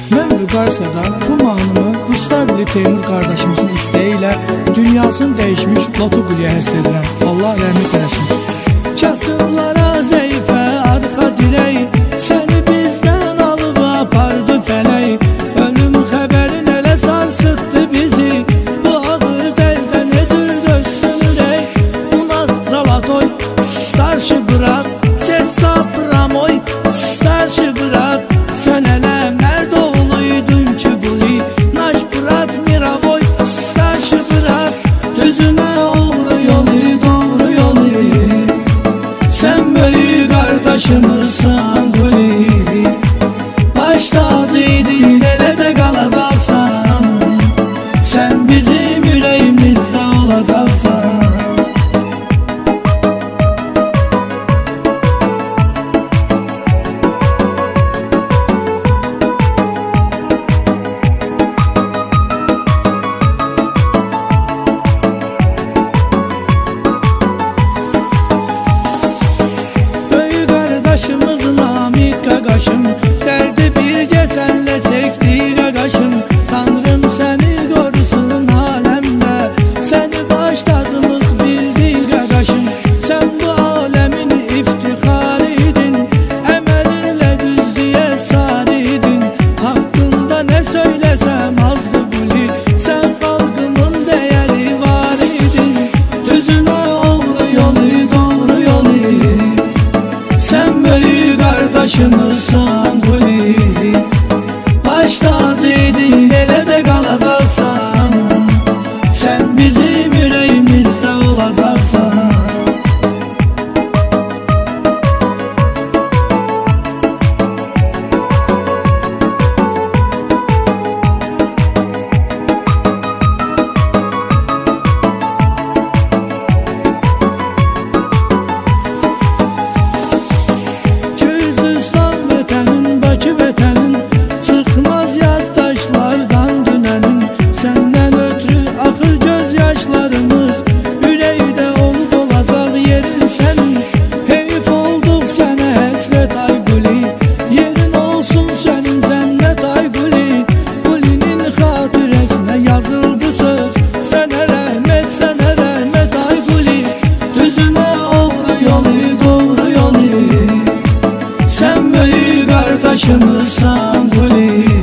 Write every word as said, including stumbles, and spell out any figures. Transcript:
Mən Vüqarsadan bu mahnımı Qustavli Teymur qardaşımızın istəyi ilə dünyasını dəyişmiş Lotu Quliyə həsr edirəm. Allah rəhmət eləsin. Kasıblara zəifə arxa dirək, səni bizdən alıb apardı fələk. Ölüm xəbərin elə sarsıtdı bizi, bu ağır dərdə necür döksün ürək. Bu naz zalatoy, starşı bırak, serca pramoy, starşı bırak. Sən elə mərd oğluydun ki buli, naş bırak miravoy, starşı bırak. Düzünə oğru yolu, doğru yolu, sən böyük qardaşımızsan Quli. Baş tacıydın, elə də qalacaqsan, sən bizim ürəyimizdə olacaqsan. Qardaşımız Namik qaqaşım, dərdi bircə sənlə çəkdi qaqaşım. Tanrım səni qorusun aləmdə, səni baş tacımız bildi qaqaşım. Sən bu aləmin iftixarı idin, əməlinlə düzlüyə sar idin. Haqqında nə söyləsəm azdı Quli, sən xalqımın dəyəri var idin. Düzünə oğru yolu, doğru yolu, sən böyük qardaşımızsan Quli. Baş tacıydın, elə də qalacaqsan, sən bizim ürəyimizdə olacaqsan. Yazıldı söz, sənə rəhmət, sənə rəhmət ay Quli. Düzünə oğru yolu, doğru yolu, sən böyük qardaşımızsan Quli.